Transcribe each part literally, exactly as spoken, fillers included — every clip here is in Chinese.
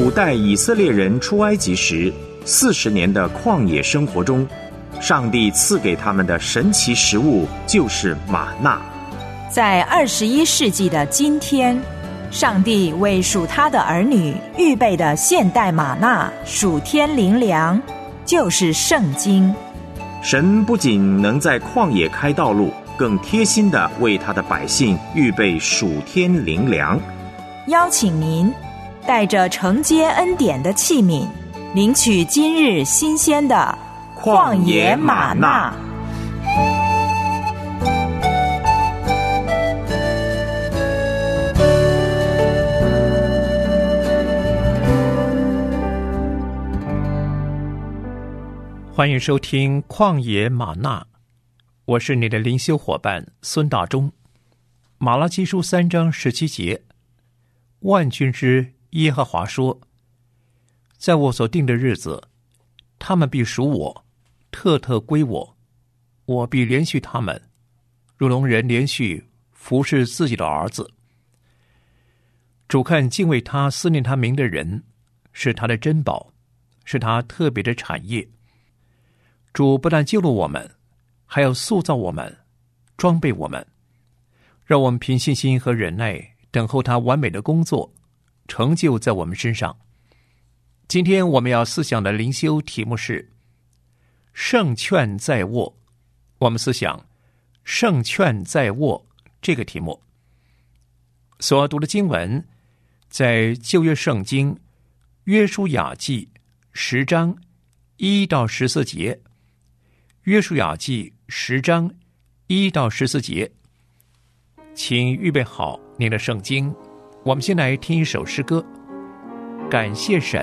古代以色列人出埃及时四十年的旷野生活中，上帝赐给他们的神奇食物就是玛纳。 在二十一世纪的今天，上帝为属他的儿女预备的现代玛纳属天灵粮，就是圣经。 神不仅能在旷野开道路，更贴心地为他的百姓预备属天灵粮。 邀请您带着承接恩典的器皿，领取今日新鲜的旷野玛纳。 欢迎收听旷野玛纳，我是你的灵修伙伴孙大中。马拉基书三章十七节，万军之耶和华说，在我所定的日子，他们必属我，特特归我，我必连续他们，如聋人连续服侍自己的儿子。主看敬畏他、思念他名的人，是他的珍宝，是他特别的产业。主不但救了我们，还要塑造我们，装备我们，让我们凭信心和忍耐等候他完美的工作成就在我们身上。今天我们要思想的灵修题目是胜券在握。我们思想胜券在握这个题目。所读的经文在旧约圣经约书亚记十章一到十四节。约书亚记十章一到十四节，请预备好您的圣经。我们先来听一首诗歌，感谢神。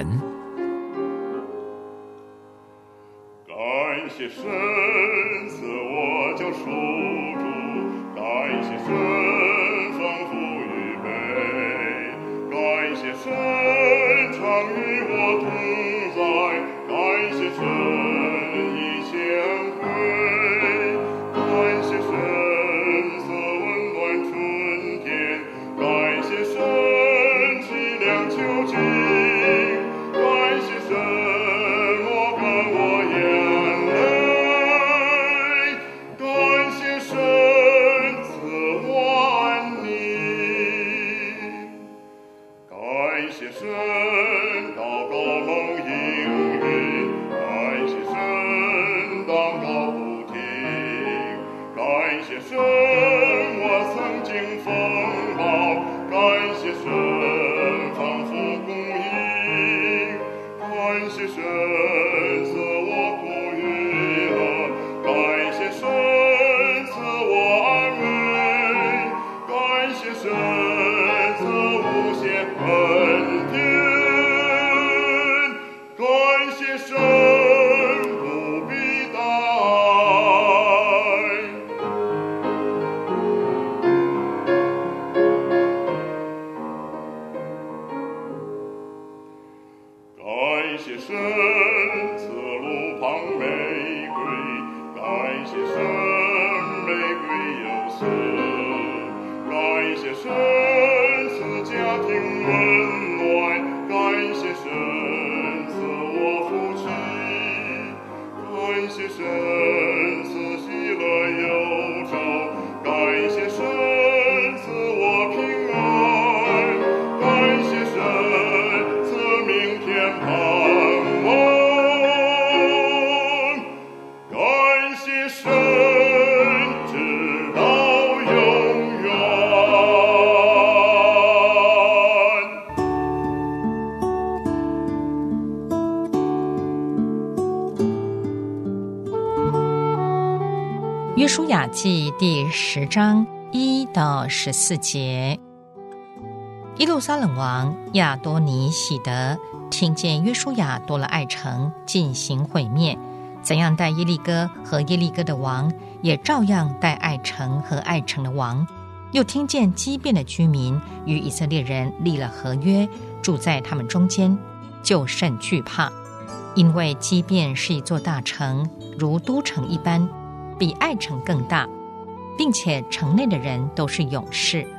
感谢神赐我救赎主，感谢神丰富预备，感谢神常与我同在，感谢神一切恩惠，感谢神赐温暖春天，感谢神凄凉秋季，感谢神抹干我眼泪，感谢神赐我安宁，感谢神祷告蒙应允，感谢神祷告不停，感谢神我曾经风暴，感谢神丰富供应，感谢神赐我苦与乐，感谢神赐我安慰，感谢神赐无限恩典，感谢神不必待。感谢神赐路旁玫瑰，感谢神玫瑰有丝，感谢神赐家庭温暖，感谢神赐我福气，感谢神赐喜乐忧愁，感谢神赐我平安，感谢神赐明天盼望，感谢神直到永远。 约书亚记第十章一到十四节。耶路撒冷王亚多尼喜德听见约书亚夺了爱城，进行毁灭，怎样待耶利哥和耶利哥的王，也照样待爱城和爱城的王。又听见基遍的居民与以色列人立了合约，住在他们中间，就甚惧怕，因为基遍是一座大城，如都城一般，比爱城更大，并且城内的人都是勇士。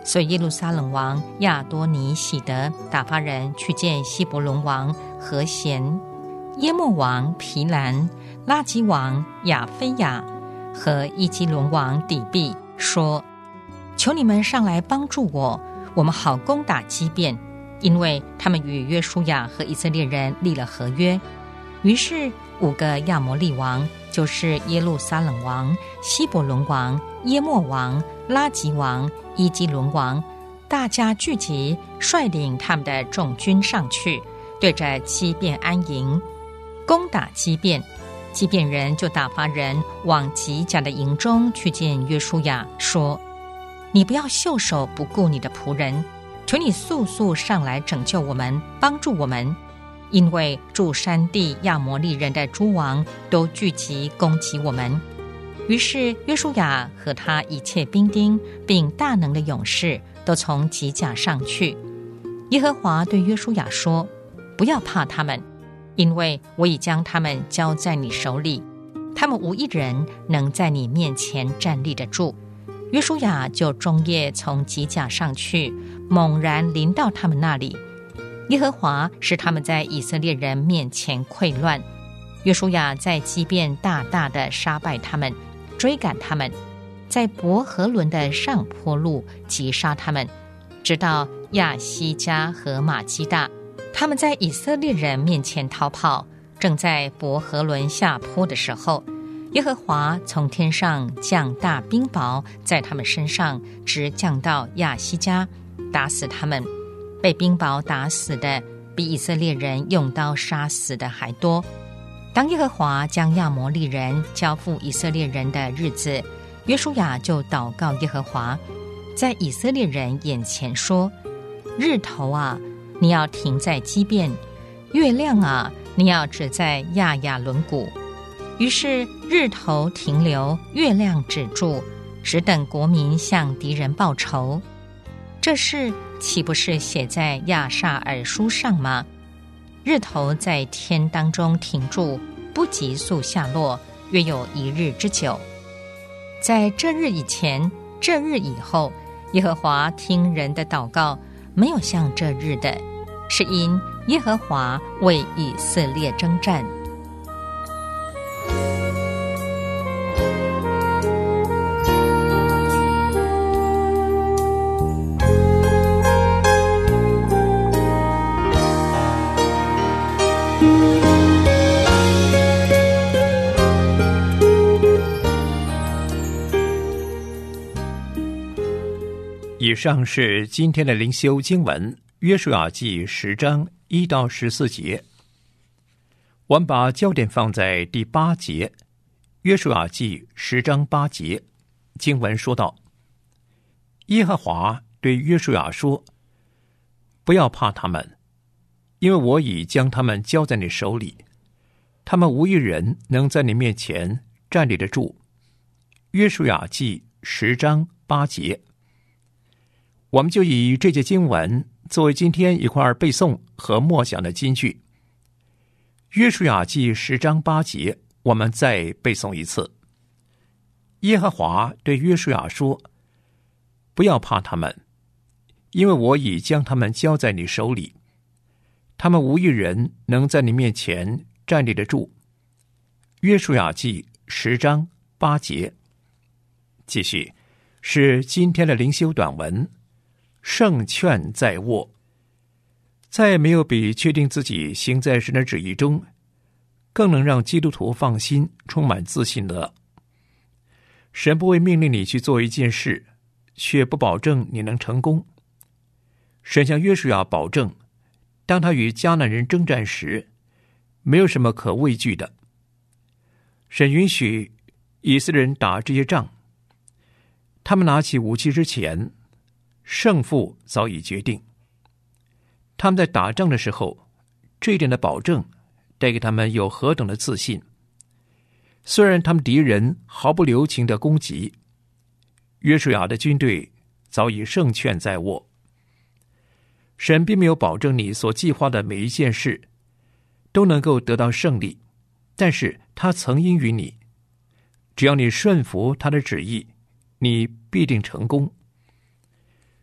所以耶路撒冷王亚多尼喜德打发人去见希伯伦王和弦、耶莫王皮兰、拉基王亚菲亚和伊基伦王底比，说：求你们上来帮助我，我们好攻打基遍，因为他们与约书亚和以色列人立了合约。于是五个亚摩利王，就是耶路撒冷王、希伯伦王、耶莫王、拉吉王、伊基伦王，大家聚集，率领他们的众军上去，对着基遍安营，攻打基遍。基遍人就打发人往吉甲的营中去见约书亚，说：你不要袖手不顾你的仆人，求你速速上来拯救我们，帮助我们，因为住山地亚摩利人的诸王都聚集攻击我们。于是约书亚和他一切兵丁并大能的勇士都从吉甲上去。耶和华对约书亚说：不要怕他们，因为我已将他们交在你手里，他们无一人能在你面前站立得住。约书亚就终夜从吉甲上去，猛然临到他们那里。耶和华使他们在以色列人面前溃乱。约书亚在基遍大大的杀败他们，追赶他们，在伯和伦的上坡路击杀他们，直到亚西加和马基大。他们在以色列人面前逃跑，正在伯和伦下坡的时候，耶和华从天上降大冰雹在他们身上，直降到亚西加，打死他们。被冰雹打死的比以色列人用刀杀死的还多。当耶和华将亚摩利人交付以色列人的日子，约书亚就祷告耶和华，在以色列人眼前说：日头啊，你要停在基遍；月亮啊，你要止在亚亚伦谷。于是日头停留，月亮止住，只等国民向敌人报仇。这事岂不是写在亚萨尔书上吗？日头在天当中停住，不急速下落，约有一日之久。在这日以前，这日以后，耶和华听人的祷告，没有像这日的，是因耶和华为以色列征战。 以上是今天的灵修经文，约书亚记十章一到十四节。我们把焦点放在第八节，约书亚记十章八节，经文说道：耶和华对约书亚说：不要怕他们，因为我已将他们交在你手里，他们无一人能在你面前站立得住。约书亚记十章八节。我们就以这节经文作为今天一块背诵和默想的金句。约书亚记十章八节，我们再背诵一次。耶和华对约书亚说：不要怕他们，因为我已将他们交在你手里，他们无一人能在你面前站立得住。约书亚记十章八节。继续是今天的灵修短文，胜券在握。再也没有比确定自己行在神的旨意中，更能让基督徒放心、充满自信的。神不会命令你去做一件事，却不保证你能成功。神向约书亚保证，当他与迦南人征战时，没有什么可畏惧的。神允许以色列人打这些仗，他们拿起武器之前，胜负早已决定。他们在打仗的时候，这一点的保证带给他们有何等的自信。虽然他们敌人毫不留情的攻击，约书亚的军队早已胜券在握。神并没有保证你所计划的每一件事都能够得到胜利，但是他曾应允你，只要你顺服他的旨意，你必定成功。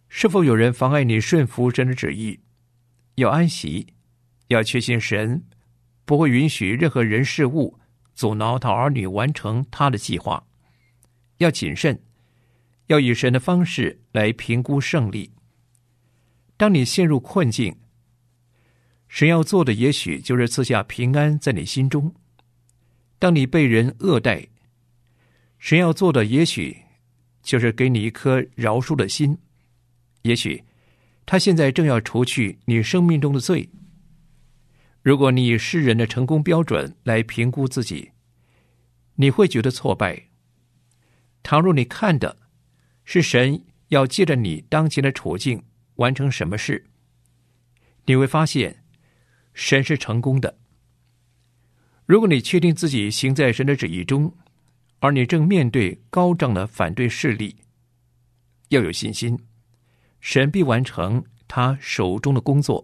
是否有人妨碍你顺服神的旨意？要安息，要确信神不会允许任何人事物阻挠他儿女完成他的计划。要谨慎，要以神的方式来评估胜利。当你陷入困境，神要做的也许就是赐下平安在你心中。当你被人恶待，神要做的也许就是给你一颗饶恕的心。也许他现在正要除去你生命中的罪。如果你以世人的成功标准来评估自己，你会觉得挫败。倘若你看的是神要借着你当前的处境完成什么事，你会发现神是成功的。如果你确定自己行在神的旨意中，而你正面对高涨的反对势力，要有信心，神必完成他手中的工作。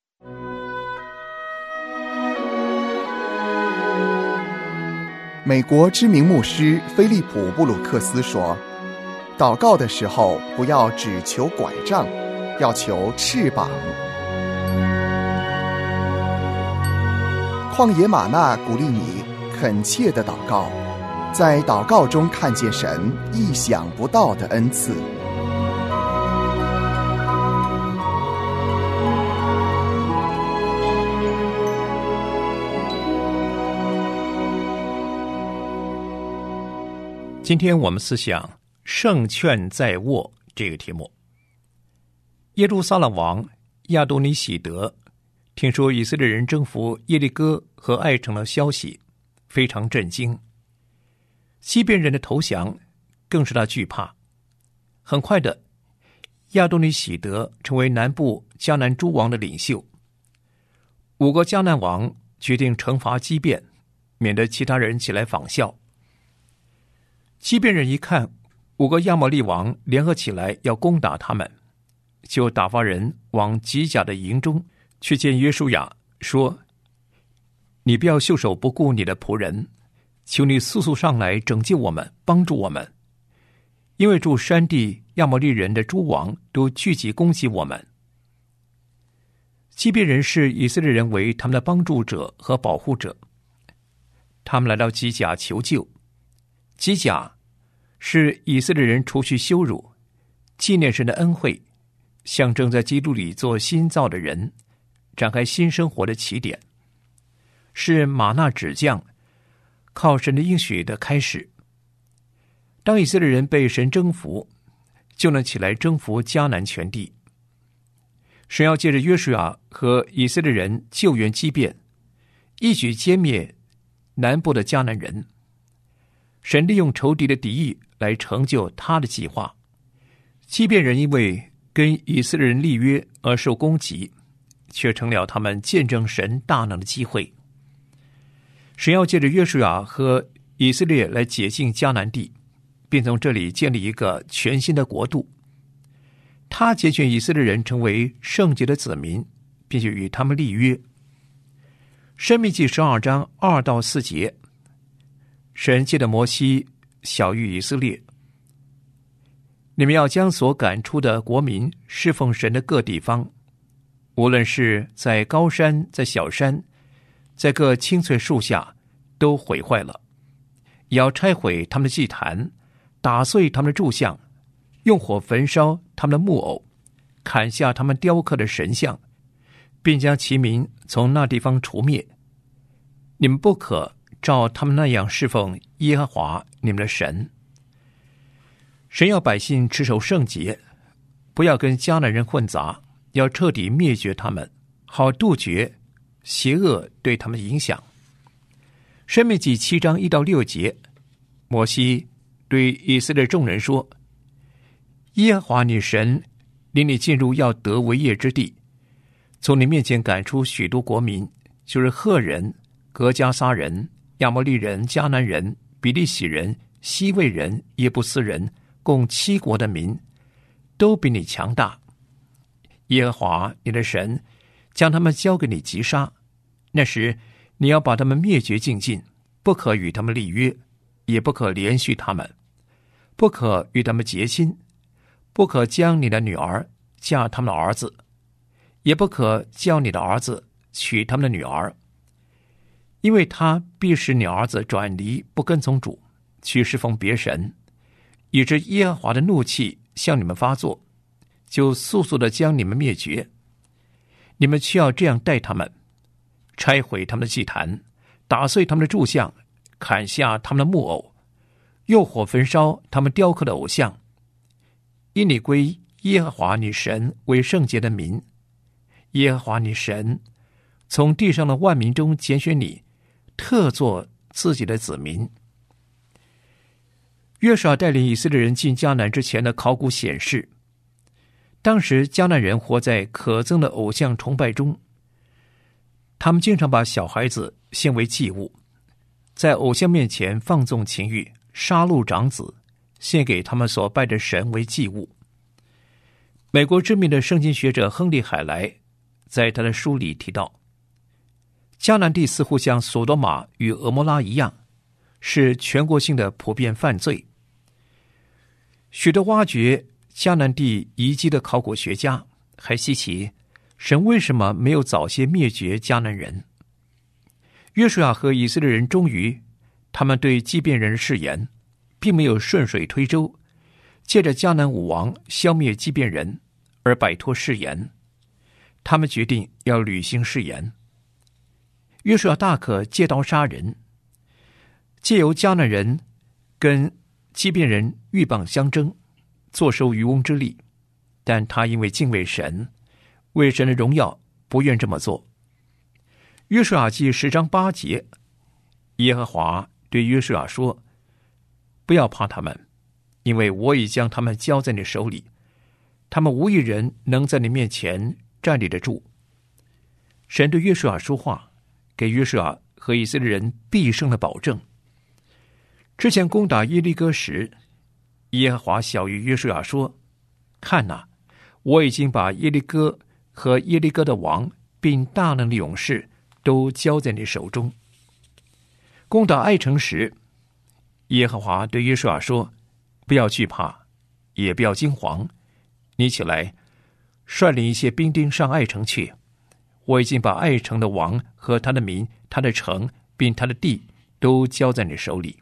美国知名牧师菲利普·布鲁克斯说，祷告的时候不要只求拐杖，要求翅膀。旷野吗哪鼓励你恳切的祷告，在祷告中看见神意想不到的恩赐。 今天我们思想胜券在握这个题目。耶路撒冷王亚多尼喜德听说以色列人征服耶利哥和爱城的消息，非常震惊。西边人的投降更使他惧怕。很快的，亚多尼喜德成为南部迦南诸王的领袖。五个迦南王决定惩罚基遍，免得其他人起来仿效。基遍人一看五个亚摩利王联合起来要攻打他们，就打发人往吉甲的营中去见约书亚，说：你不要袖手不顾你的仆人，求你速速上来拯救我们，帮助我们，因为住山地亚摩利人的诸王都聚集攻击我们。基遍人视以色列人为他们的帮助者和保护者，他们来到吉甲求救。吉甲是以色列人除去羞辱、纪念神的恩惠，象征在基督里做新造的人展开新生活的起点，是玛纳指降靠神的应许的开始。当以色列人被神征服，就能起来征服迦南全地。神要借着约书亚和以色列人救援基遍，一举歼灭南部的迦南人。神利用仇敌的敌意来成就他的计划。基遍人因为跟以色列人立约而受攻击，却成了他们见证神大能的机会。神要借着约书亚和以色列来解禁迦南地，并从这里建立一个全新的国度。他拣选以色列人成为圣洁的子民，并且与他们立约。申命记十二章二到四节，神借着摩西晓谕以色列：你们要将所赶出的国民侍奉神的各地方，无论是在高山，在小山，在各青翠树下，都毁坏了。也要拆毁他们的祭坛，打碎他们的柱像，用火焚烧他们的木偶，砍下他们雕刻的神像，并将其民从那地方除灭。你们不可照他们那样侍奉耶和华你们的神。神要百姓持守圣洁，不要跟迦南人混杂，要彻底灭绝他们，好杜绝邪恶对他们的影响。申命记七章一到六节，摩西对以色列众人说：耶和华你神领你进入要得为业之地，从你面前赶出许多国民，就是赫人、革迦撒人、亚摩利人、迦南人、比利洗人、西魏人、耶布斯人，共七国的民，都比你强大。耶和华你的神将他们交给你击杀，那时你要把他们灭绝尽尽，不可与他们立约，也不可连续他们，不可与他们结亲， 不可将你的女儿嫁他们的儿子，也不可叫你的儿子娶他们的女儿，因为他必使你儿子转离，不跟从主，去侍奉别神，以致耶和华的怒气向你们发作，就速速的将你们灭绝。你们却要这样待他们，拆毁他们的祭坛，打碎他们的柱像，砍下他们的木偶，用火焚烧他们雕刻的偶像。因你归耶和华你神为圣洁的民，耶和华你神从地上的万民中拣选你，特作自己的子民。约书亚带领以色列人进迦南之前的考古显示，当时迦南人活在可憎的偶像崇拜中，他们经常把小孩子献为祭物，在偶像面前放纵情欲，杀戮长子，献给他们所拜的神为祭物。美国知名的圣经学者亨利·海莱在他的书里提到，迦南地似乎像索多玛与俄摩拉一样，是全国性的普遍犯罪。许多挖掘迦南地遗迹的考古学家还稀奇神为什么没有早些灭绝迦南人。约书亚和以色列人忠于他们对基遍人的誓言，并没有顺水推舟，借着迦南武王消灭基遍人而摆脱誓言。他们决定要履行誓言。约书亚大可借刀杀人，借由迦南人跟基遍人鹬蚌相争，坐收渔翁之利，但他因为敬畏神，为神的荣耀，不愿这么做。约书亚记十章八节，耶和华对约书亚说：不要怕他们，因为我已将他们交在你手里，他们无一人能在你面前站立得住。神对约书亚说话，给约书亚和以色列人必胜的保证。之前攻打耶利哥时，耶和华晓谕约书亚说：看哪，我已经把耶利哥和耶利哥的王并大能的勇士都交在你手中。攻打爱城时，耶和华对约书亚说：不要惧怕，也不要惊惶，你起来率领一些兵丁上爱城去，我已经把爱城的王和他的民、他的城并他的地都交在你手里。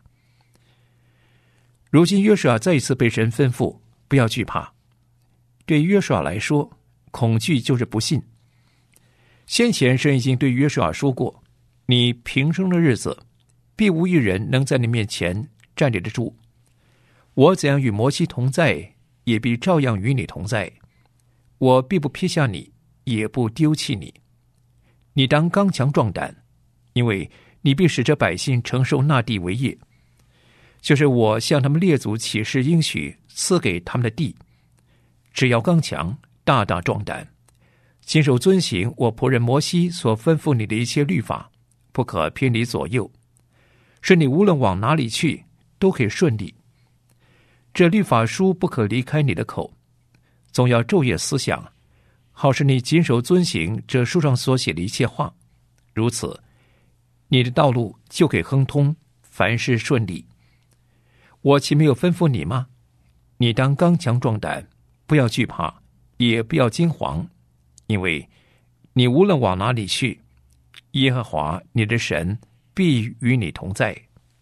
如今约书亚再一次被神吩咐不要惧怕。对约书亚来说，恐惧就是不信。先前神已经对约书亚说过，你平生的日子必无一人能在你面前站立得住，我怎样与摩西同在，也必照样与你同在，我必不撇下你，也不丢弃你。你当刚强壮胆，因为你必使这百姓承受那地为业，就是我向他们列祖起誓应许赐给他们的地。只要刚强，大大壮胆，谨守遵行我仆人摩西所吩咐你的一切律法，不可偏离左右，使你无论往哪里去都可以顺利。这律法书不可离开你的口，总要昼夜思想，好使你谨守遵行这书上所写的一切话。如此，你的道路就可以亨通，凡事顺利。我岂没有吩咐你吗？你当刚强壮胆，不要惧怕，也不要惊惶，因为你无论往哪里去，耶和华你的神必与你同在。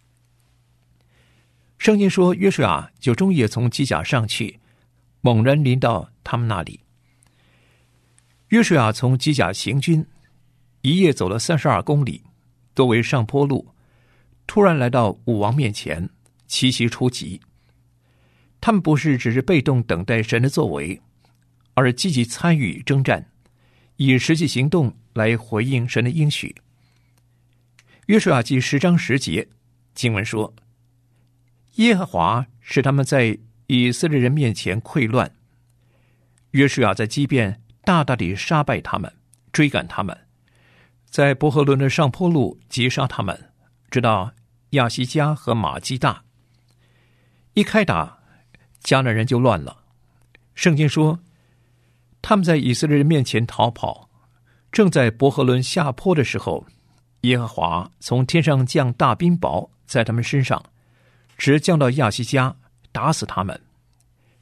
圣经说，约书亚就终夜从基甲上去，猛然临到他们那里。约书亚从基甲行军，一夜走了三十二公里，多为上坡路，突然来到武王面前，奇袭出击。他们不是只是被动等待神的作为，而是积极参与征战，以实际行动来回应神的应许。约书亚记十章十节，经文说：耶和华使他们在以色列人面前溃乱，约书亚在基遍大大地杀败他们，追赶他们，在伯和伦的上坡路击杀他们，直到亚西加和马基大。一开打，迦南人就乱了。圣经说，他们在以色列人面前逃跑，正在伯和伦下坡的时候，耶和华从天上降大冰雹在他们身上，直降到亚西加，打死他们。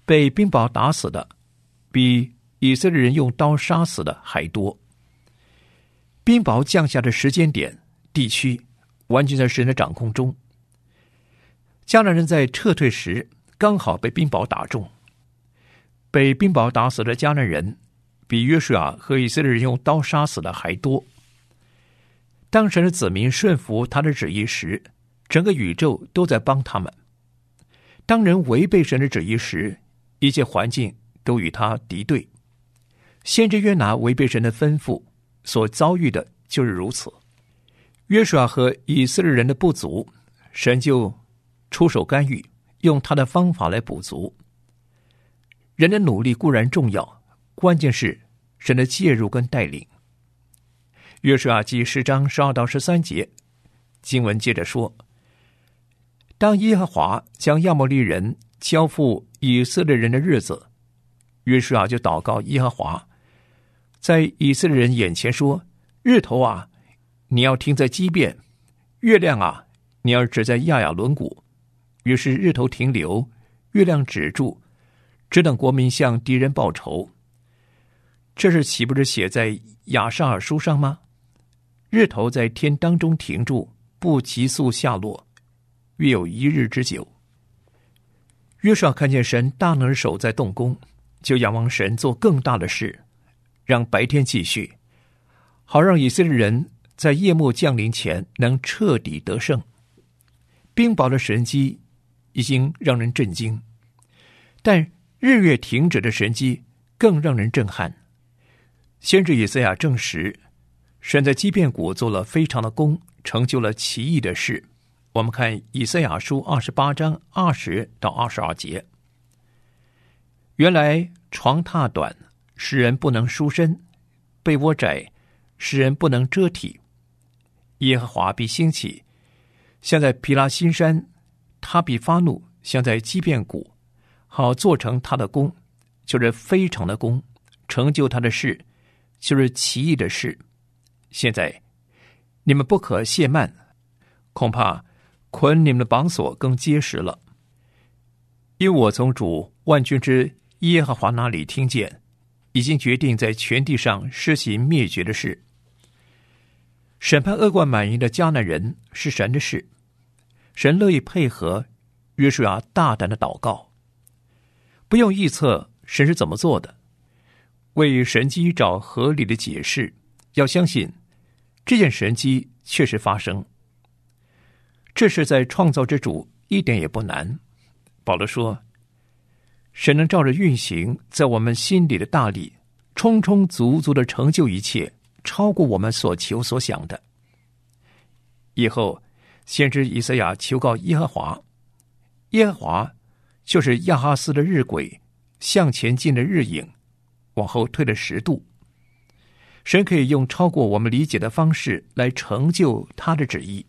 被冰雹打死的比以色列人用刀杀死的还多。冰雹降下的时间点、地区完全在神的掌控中。迦南人在撤退时刚好被冰雹打中，被冰雹打死的迦南人比约书亚和以色列人用刀杀死的还多。当神的子民顺服他的旨意时，整个宇宙都在帮他们。当人违背神的旨意时，一切环境都与他敌对。先知约拿违背神的吩咐，所遭遇的就是如此。约书亚和以色列人的不足，神就出手干预，用他的方法来补足。人的努力固然重要，关键是神的介入跟带领。约书亚记十章十二到十三节，经文接着说：当耶和华将亚摩利人交付以色列人的日子，约书亚就祷告耶和华，在以色列人眼前说：日头啊，你要停在基遍；月亮啊，你要止在亚亚伦谷。于是日头停留，月亮止住，只等国民向敌人报仇。这是岂不是写在亚萨尔书上吗？日头在天当中停住，不急速下落，约有一日之久。约书亚看见神大能的手在动工，就仰望神做更大的事，让白天继续，好让以色列人在夜幕降临前能彻底得胜。冰雹的神迹已经让人震惊，但日月停止的神迹更让人震撼。先知以赛亚证实，神在基遍谷做了非常的功，成就了奇异的事。我们看以赛亚书二十八章二十到二十二节。原来床榻短，使人不能舒身；被窝窄，使人不能遮体。耶和华必兴起，像在毗拉新山；他必发怒，像在基遍谷，好做成他的功，就是非常的功，成就他的事，就是奇异的事。现在你们不可懈慢，恐怕捆你们的绑索更结实了。因为我从主万军之耶和华那里听见，已经决定在全地上施行灭绝的事。审判恶贯满盈的迦南人是神的事，神乐意配合约书亚大胆的祷告，不用臆测神是怎么做的，为神迹找合理的解释，要相信这件神迹确实发生。这是在创造之主一点也不难。保罗说，神能照着运行在我们心里的大力，充充足足的成就一切，超过我们所求所想的。以后先知以赛亚求告耶和华，耶和华就是亚哈斯的日晷，向前进的日影，往后退了十度。神可以用超过我们理解的方式来成就他的旨意。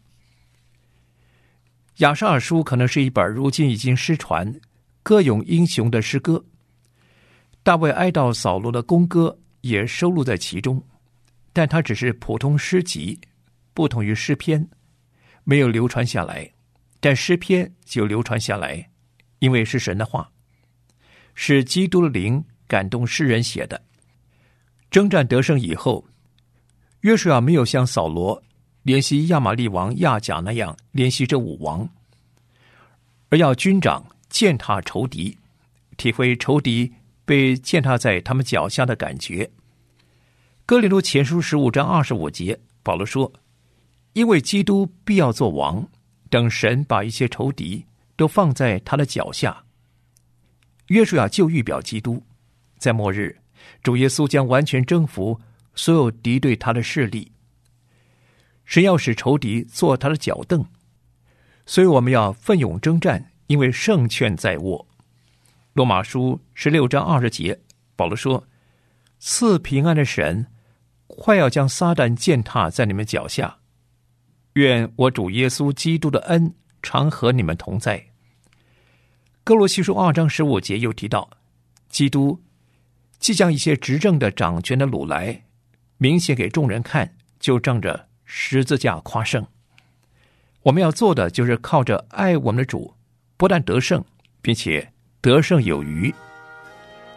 亚萨尔书可能是一本如今已经失传、歌咏英雄的诗歌，大卫哀悼扫罗的弓歌也收录在其中，但它只是普通诗集，不同于诗篇，没有流传下来。但诗篇就流传下来，因为是神的话，是基督的灵感动诗人写的。征战得胜以后，约书亚没有像扫罗怜惜亚玛利王亚甲那样怜惜这五王，而要军长践踏仇敌，体会仇敌被践踏在他们脚下的感觉。哥林多前书十五章二十五节，保罗说，因为基督必要做王，等神把一切仇敌都放在他的脚下。约书亚就预表基督，在末日主耶稣将完全征服所有敌对他的势力，神要使仇敌做他的脚凳，所以我们要奋勇征战，因为胜券在握。罗马书十六章二十节，保罗说，赐平安的神快要将撒旦践踏在你们脚下，愿我主耶稣基督的恩常和你们同在。哥罗西书二章十五节又提到，基督既将一些执政的掌权的掳来，明显给众人看，就仗着十字架夸胜。我们要做的就是靠着爱我们的主，不但得胜，并且得胜有余，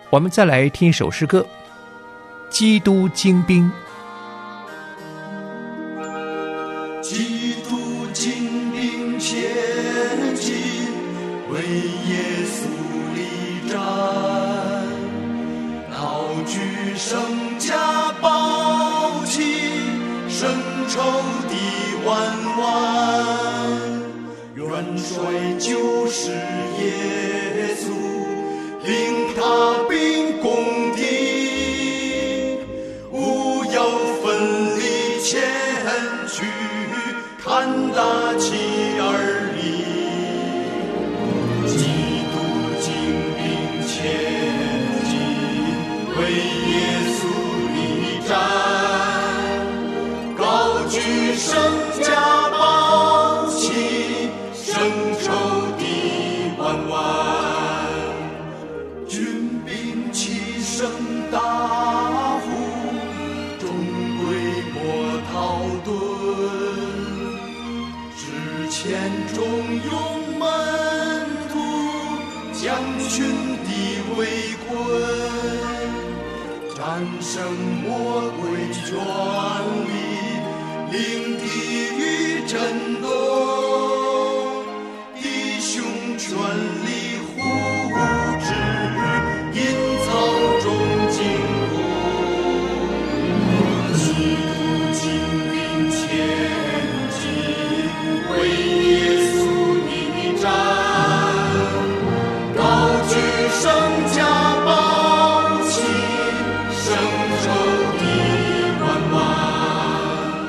我们再来听一首诗歌《基督精兵》。 基督精兵前进，为耶稣立战，高举圣家宝旗，胜仇敌万万。元帅就是耶稣，领他兵攻敌，务要奋力前去，看大旗而立。基督精兵前进，为耶稣立战，高举圣家宝旗，胜仇敌万万。军兵齐声大呼，众鬼莫逃遁。之前中勇门徒，将群敌围困，战胜魔鬼权力，令地狱震动，弟兄全力护持，隐藏中惊恐。基督精兵前进，为耶稣立战，高举圣家宝旗，胜仇敌万万。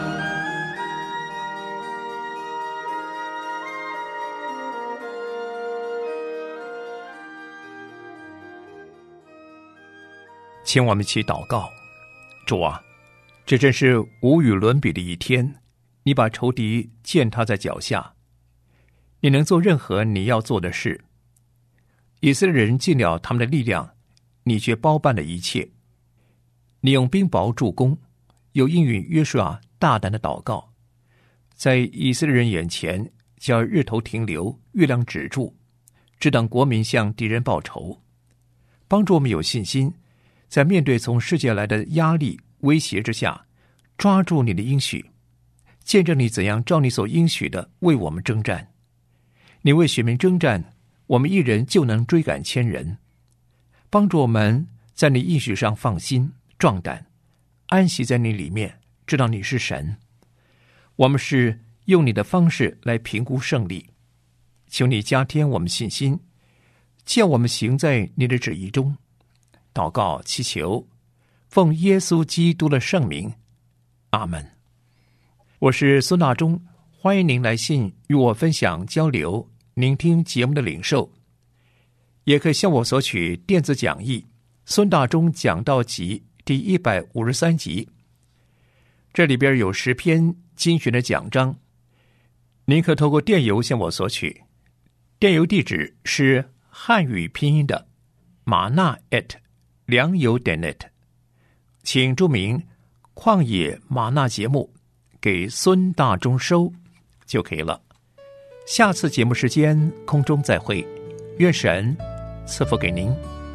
请我们一起祷告。主啊，这真是无与伦比的一天，你把仇敌践踏在脚下，你能做任何你要做的事。以色列人尽了他们的力量，你却包办了一切。你用冰雹助攻，又应允约书亚大胆的祷告，在以色列人眼前叫日头停留，月亮止住，只等国民向敌人报仇。帮助我们有信心，在面对从世界来的压力威胁之下，抓住你的应许，见证你怎样照你所应许的为我们征战。你为选民征战，我们一人就能追赶千人。帮助我们在你应许上放心壮胆，安息在你里面，知道你是神。我们是用你的方式来评估胜利，求你加添我们信心，叫我们行在你的旨意中。祷告祈求，奉耶稣基督的圣名，阿们。我是孙大中，欢迎您来信与我分享交流聆听节目的领受，也可以向我索取电子讲义《孙大中讲道集》第一百五十三集，这里边有十篇精选的讲章，您可透过电邮向我索取。电邮地址是汉语拼音的玛纳 at 良友点 net， 请注明旷野玛纳节目给孙大中收就可以了。下次节目时间空中再会，愿神赐福给您。